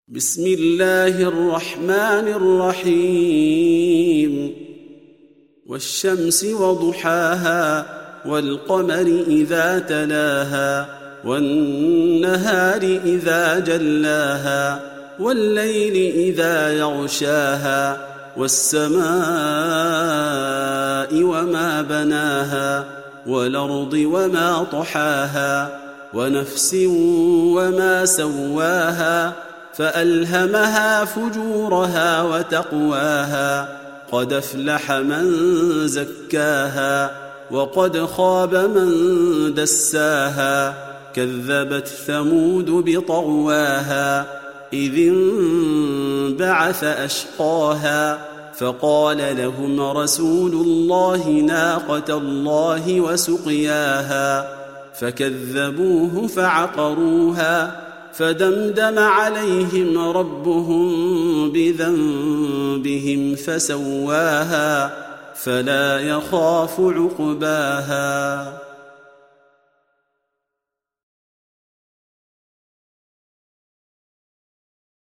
بسم الله الرحمن الرحيم والشمس وضحاها والقمر إذا تلاها والنهار إذا جلاها والليل إذا يغشاها والسماء وما بناها والأرض وما طحاها ونفس وما سواها فألهمها فجورها وتقواها قد أفلح من زكاها وقد خاب من دساها كذبت ثمود بطغواها إذ انبعث أشقاها فقال لهم رسول الله ناقة الله وسقياها فكذبوه فعقروها فدمدم عليهم ربهم بذنبهم فسواها فلا يخاف عقباها.